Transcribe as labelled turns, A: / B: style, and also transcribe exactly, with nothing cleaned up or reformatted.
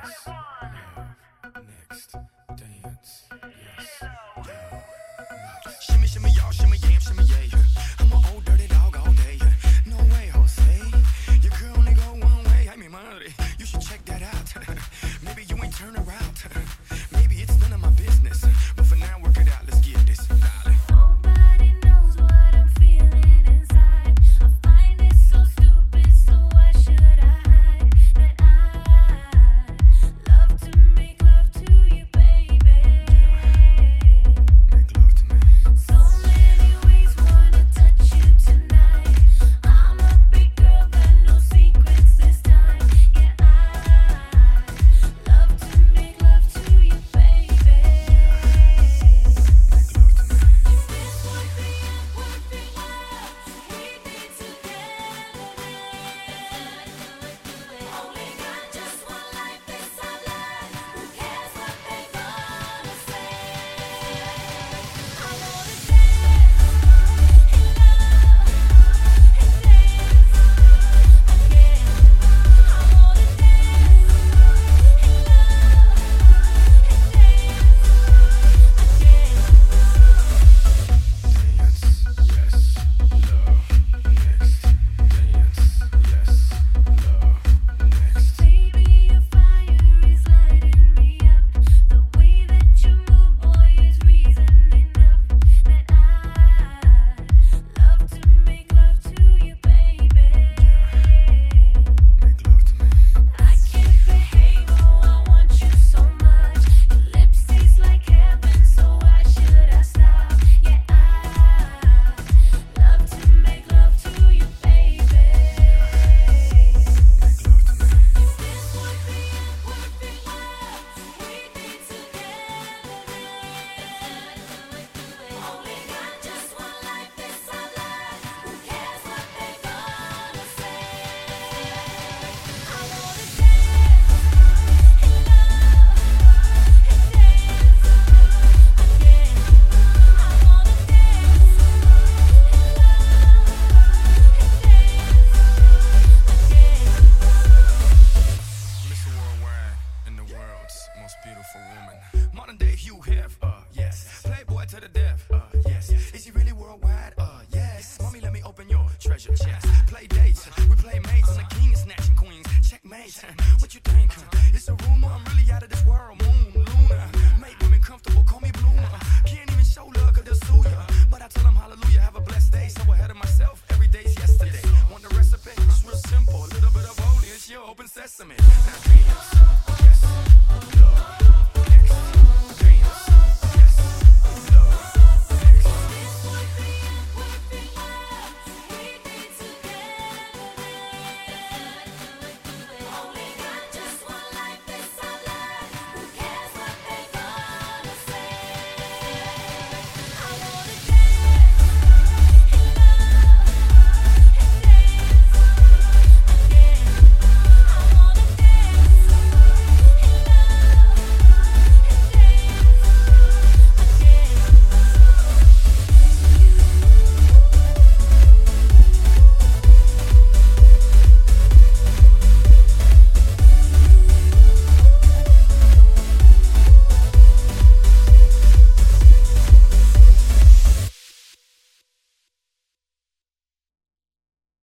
A: yes, love, next, dance, yes, love, next. Shimmy, shimmy, y'all, shimmy, yam, shimmy, yay. I'm an old dirty dog all day. No way, Jose. Your girl only go one way. I mean, money. You should check that out. Maybe you ain't turn around. Maybe it's none of my business. But for now, work it out. Let's get this, darling.
B: Nobody knows what I'm feeling inside. I find it so stupid, so why should I hide that I love to make love to you, baby?
A: Make love to me.
B: So many ways wanna touch you tonight. I'm a big girl, got no secrets this time. Yeah, I love to make love to you, baby.
A: Make love to me.
B: This would be a perfect world. We'd be together. Only got just one life, this our life. Who cares what they gonna say? I wanna dance and love and dance again. I wanna dance and love and dance again.
A: Dance, yes, love, next. Dance, yes, love, next.
B: Baby, your fire is lighting me up. The way that you move, boy, is reason enough that I love to make love to you, baby.
A: Make love to me.
B: I can't behave, oh, I want you so much. Your lips taste like heaven, so why should I stop? Yeah, I love to make love to you, baby.
A: Make love to me.
B: This would be a perfect world. We'd be together. Only got just one life, this our life. Who cares what they gonna say? I wanna dance and love and dance again. I wanna dance and love and dance again.
A: Mister Worldwide and the world's most beautiful woman. Modern day Hugh Hef, uh, yes. Playboy to the death, uh, yes. Is he really worldwide? Uh, yes. Mommy, let me open your treasure chest. Play dates, we play mates, and the king is snatching queens. Checkmate, what you think? It's a rumor, I'm really out of this world. Moon, Luna, make women comfortable, call me bloomer. Can't even show love, cause they'll sue ya. But I tell them hallelujah, have a blessed day. So ahead of myself, every day's yesterday. Want the recipe? It's real simple. A little bit of holy, it's your open sesame. Now dance, yes, love.